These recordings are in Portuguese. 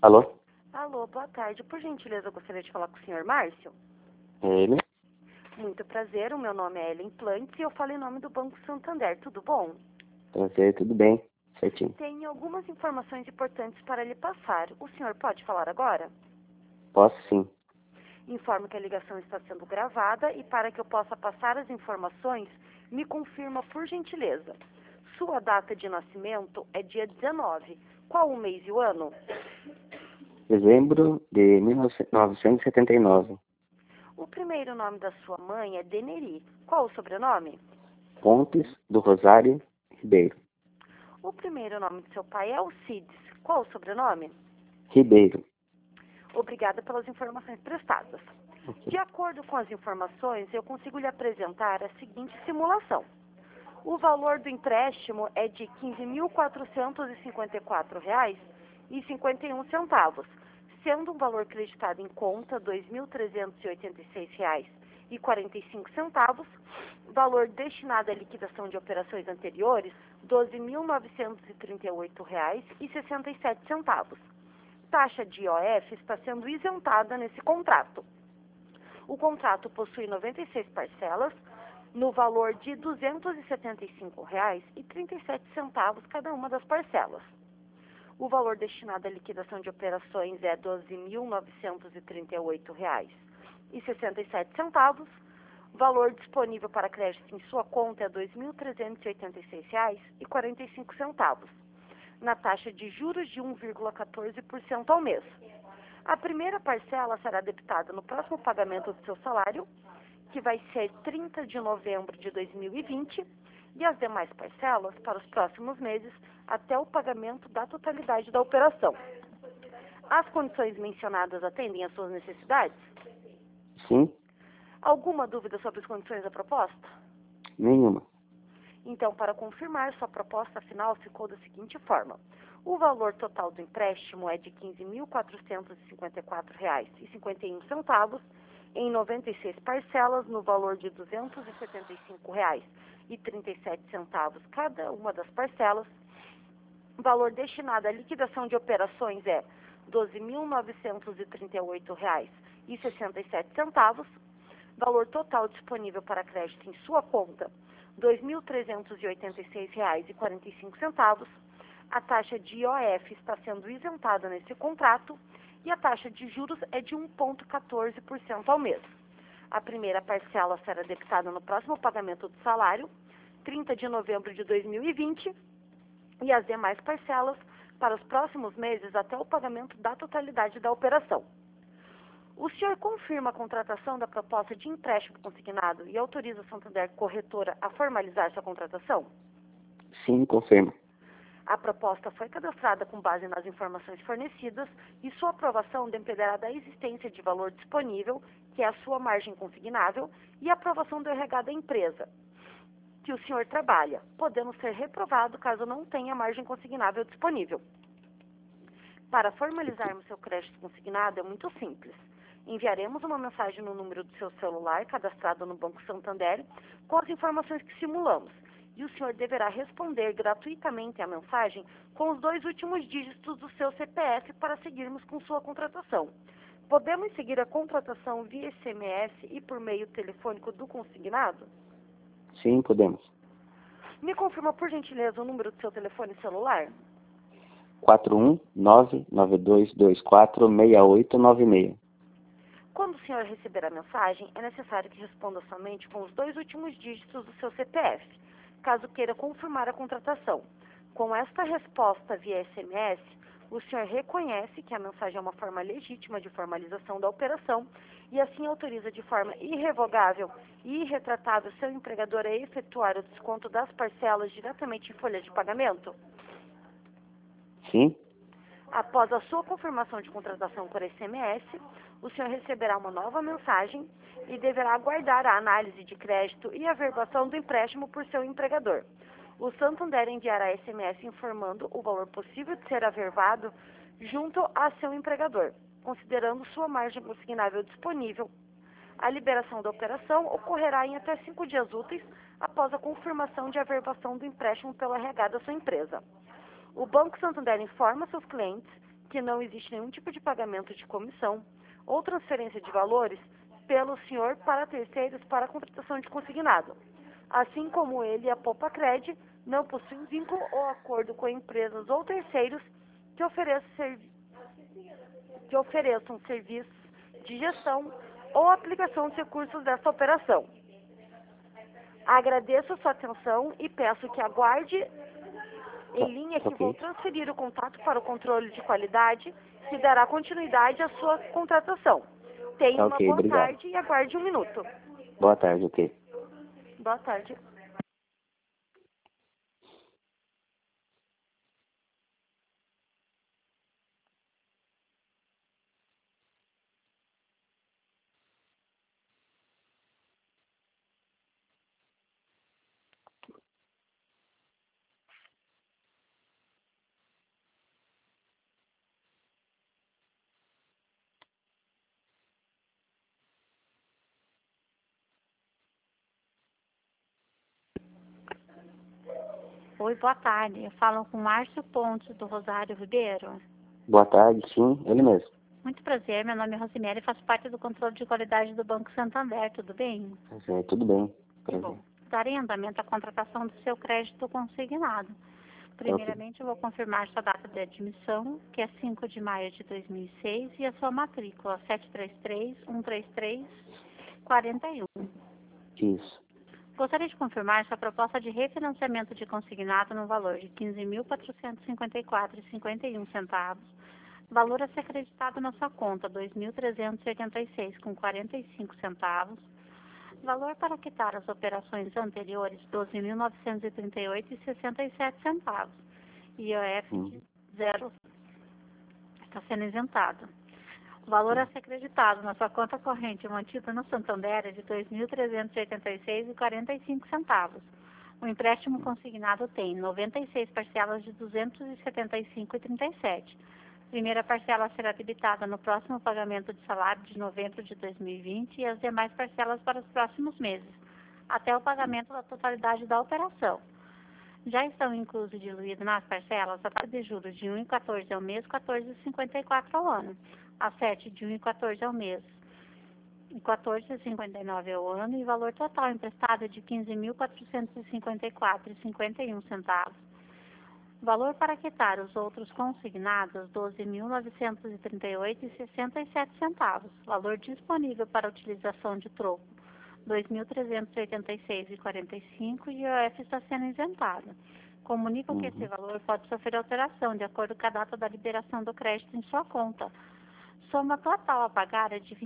Alô? Alô, boa tarde. Por gentileza, eu gostaria de falar com o senhor Márcio. É ele? Muito prazer, o meu nome é Ellen Plantes e eu falo em nome do Banco Santander. Tudo bom? Prazer, tudo bem? Certinho. Tenho algumas informações importantes para lhe passar. O senhor pode falar agora? Posso sim. Informo que a ligação está sendo gravada e para que eu possa passar as informações, me confirma por gentileza. Sua data de nascimento é dia 19. Qual o mês e o ano? Dezembro de 1979. O primeiro nome da sua mãe é Deneri. Qual o sobrenome? Pontes do Rosário Ribeiro. O primeiro nome do seu pai é Alcides. Qual o sobrenome? Ribeiro. Obrigada pelas informações prestadas. De acordo com as informações, eu consigo lhe apresentar a seguinte simulação. O valor do empréstimo é de R$ 15.454,51, sendo um valor creditado em conta R$ 2.386,45, valor destinado à liquidação de operações anteriores R$ 12.938,67. Taxa de IOF está sendo isentada nesse contrato. O contrato possui 96 parcelas, no valor de R$ 275,37 cada uma das parcelas. O valor destinado à liquidação de operações é R$ 12.938,67. Valor disponível para crédito em sua conta é R$ 2.386,45, na taxa de juros de 1,14% ao mês. A primeira parcela será debitada no próximo pagamento do seu salário, que vai ser 30 de novembro de 2020, e as demais parcelas para os próximos meses até o pagamento da totalidade da operação. As condições mencionadas atendem às suas necessidades? Sim? Alguma dúvida sobre as condições da proposta? Nenhuma. Então, para confirmar, sua proposta final ficou da seguinte forma. O valor total do empréstimo é de R$ 15.454,51 em 96 parcelas, no valor de R$ 275,37 cada uma das parcelas. O valor destinado à liquidação de operações é R$ 12.938,67. Valor total disponível para crédito em sua conta, R$ 2.386,45. A taxa de IOF está sendo isentada nesse contrato e a taxa de juros é de 1,14% ao mês. A primeira parcela será debitada no próximo pagamento do salário, 30 de novembro de 2020, e as demais parcelas para os próximos meses até o pagamento da totalidade da operação. O senhor confirma a contratação da proposta de empréstimo consignado e autoriza a Santander Corretora a formalizar sua contratação? Sim, confirmo. A proposta foi cadastrada com base nas informações fornecidas e sua aprovação dependerá da existência de valor disponível, que é a sua margem consignável, e a aprovação do RH da empresa que o senhor trabalha, podendo ser reprovado caso não tenha margem consignável disponível. Para formalizarmos seu crédito consignado é muito simples. Enviaremos uma mensagem no número do seu celular cadastrado no Banco Santander com as informações que simulamos. E o senhor deverá responder gratuitamente à mensagem com os 2 últimos dígitos do seu CPF para seguirmos com sua contratação. Podemos seguir a contratação via SMS e por meio telefônico do consignado? Sim, podemos. Me confirma, por gentileza, o número do seu telefone celular? 41992246896. Quando o senhor receber a mensagem, é necessário que responda somente com os 2 últimos dígitos do seu CPF, caso queira confirmar a contratação. Com esta resposta via SMS, o senhor reconhece que a mensagem é uma forma legítima de formalização da operação e assim autoriza de forma irrevogável e irretratável seu empregador a efetuar o desconto das parcelas diretamente em folha de pagamento? Sim? Após a sua confirmação de contratação por SMS, o senhor receberá uma nova mensagem e deverá aguardar a análise de crédito e averbação do empréstimo por seu empregador. O Santander enviará SMS informando o valor possível de ser averbado junto a seu empregador, considerando sua margem consignável disponível. A liberação da operação ocorrerá em até 5 dias úteis após a confirmação de averbação do empréstimo pelo RH da sua empresa. O Banco Santander informa seus clientes que não existe nenhum tipo de pagamento de comissão ou transferência de valores pelo senhor para terceiros para a contratação de consignado. Assim como ele e a Popacred não possuem vínculo ou acordo com empresas ou terceiros que ofereçam serviços de gestão ou aplicação de recursos dessa operação. Agradeço a sua atenção e peço que aguarde em linha que vou transferir o contato para o controle de qualidade, que dará continuidade à sua contratação. Tenha uma boa tarde e aguarde 1 minuto. Boa tarde, ok. Boa tarde. Oi, boa tarde. Eu falo com Márcio Pontes, do Rosário Ribeiro. Boa tarde, sim, ele mesmo. Muito prazer, meu nome é Rosemary e faço parte do controle de qualidade do Banco Santander, tudo bem? Tudo bem. Que bom. Darei andamento à contratação do seu crédito consignado. Primeiramente, eu vou confirmar sua data de admissão, que é 5 de maio de 2006, e a sua matrícula, 733-133-41. Isso. Gostaria de confirmar sua proposta de refinanciamento de consignado no valor de R$ 15.454,51, valor a ser acreditado na sua conta, R$ 2.386,45, valor para quitar as operações anteriores, R$ 12.938,67, IOF de 0 está sendo isentado. O valor a ser acreditado na sua conta corrente mantida no Santander é de R$ 2.386,45. O empréstimo consignado tem 96 parcelas de R$ 275,37. Primeira parcela será debitada no próximo pagamento de salário de novembro de 2020 e as demais parcelas para os próximos meses, até o pagamento da totalidade da operação. Já estão inclusos e diluídos nas parcelas a taxa de juros de 1,14 ao mês, 14,54 ao ano, a 7 de 1,14 ao mês e 14,59 ao ano, e valor total emprestado de R$ 15.454,51. Valor para quitar os outros consignados, R$ 12.938,67. Valor disponível para utilização de troco, R$ 2.386,45, e o IOF está sendo isentado. Comunico que esse valor pode sofrer alteração de acordo com a data da liberação do crédito em sua conta. Soma total a pagar é de R$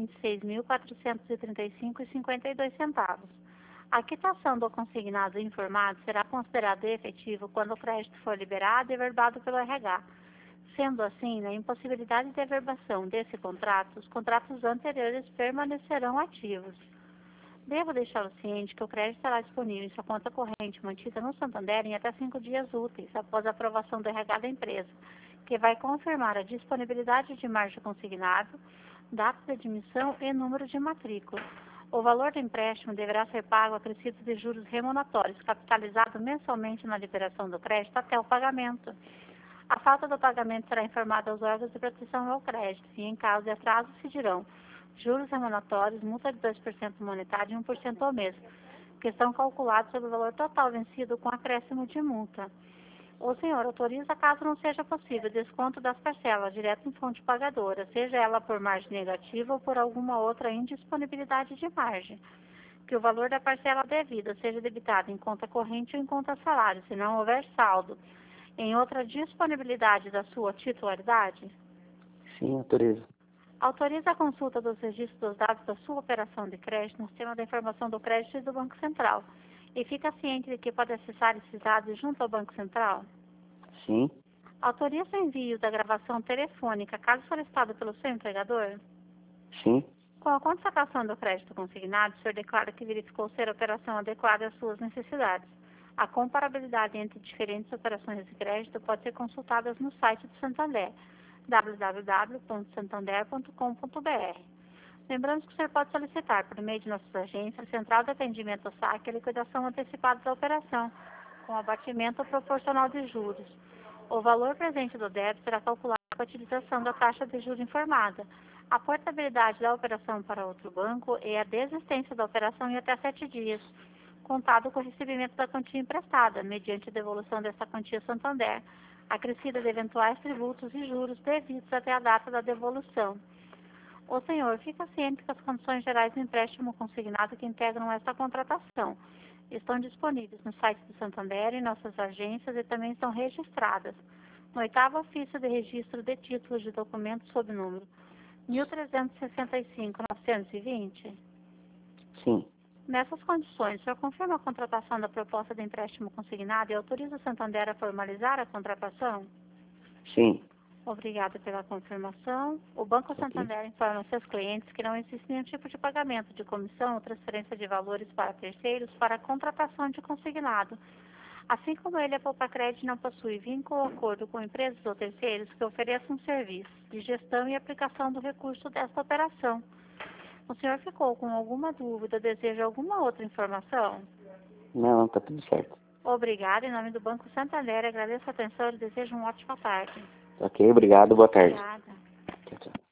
26.435,52. A quitação do consignado informado será considerada efetivo quando o crédito for liberado e averbado pelo RH. Sendo assim, na impossibilidade de averbação desse contrato, os contratos anteriores permanecerão ativos. Devo deixá-lo ciente que o crédito estará disponível em sua conta corrente mantida no Santander em até 5 dias úteis após a aprovação do RH da empresa, que vai confirmar a disponibilidade de margem consignado, data de admissão e número de matrícula. O valor do empréstimo deverá ser pago acrescido de juros remuneratórios, capitalizado mensalmente na liberação do crédito até o pagamento. A falta do pagamento será informada aos órgãos de proteção ao crédito e, em caso de atraso, se dirão juros remuneratórios, multa de 2% monetário e 1% ao mês, que são calculados sobre o valor total vencido com acréscimo de multa. O senhor autoriza, caso não seja possível, desconto das parcelas direto em fonte pagadora, seja ela por margem negativa ou por alguma outra indisponibilidade de margem. Que o valor da parcela devida seja debitado em conta corrente ou em conta salário, se não houver saldo, em outra disponibilidade da sua titularidade? Sim, autorizo. Autoriza a consulta dos registros dos dados da sua operação de crédito no sistema da informação do crédito e do Banco Central. E fica ciente de que pode acessar esses dados junto ao Banco Central? Sim. Autoriza o envio da gravação telefônica, caso solicitado pelo seu empregador? Sim. Com a constatação do crédito consignado, o senhor declara que verificou ser a operação adequada às suas necessidades. A comparabilidade entre diferentes operações de crédito pode ser consultada no site do Santander, www.santander.com.br. Lembramos que o senhor pode solicitar, por meio de nossas agências, Central de Atendimento ao Saque e liquidação antecipada da operação, com abatimento proporcional de juros. O valor presente do débito será calculado com a utilização da taxa de juros informada, a portabilidade da operação para outro banco e a desistência da operação em até 7 dias, contado com o recebimento da quantia emprestada, mediante a devolução dessa quantia Santander, acrescida de eventuais tributos e juros devidos até a data da devolução. O senhor fica ciente que as condições gerais do empréstimo consignado que integram esta contratação estão disponíveis no site do Santander e nossas agências e também estão registradas no 8º ofício de registro de títulos de documentos sob número 1365-920. Sim. Nessas condições, o senhor confirma a contratação da proposta de empréstimo consignado e autoriza o Santander a formalizar a contratação? Sim. Obrigada pela confirmação. O Banco Santander informa seus clientes que não existe nenhum tipo de pagamento de comissão ou transferência de valores para terceiros para a contratação de consignado. Assim como ele, a Poupacred não possui vínculo ou acordo com empresas ou terceiros que ofereçam serviços de gestão e aplicação do recurso desta operação. O senhor ficou com alguma dúvida, deseja alguma outra informação? Não, tá tudo certo. Obrigada. Em nome do Banco Santander, agradeço a atenção e desejo uma ótima tarde. Ok, obrigado, boa tarde. Obrigada. Tchau, tchau.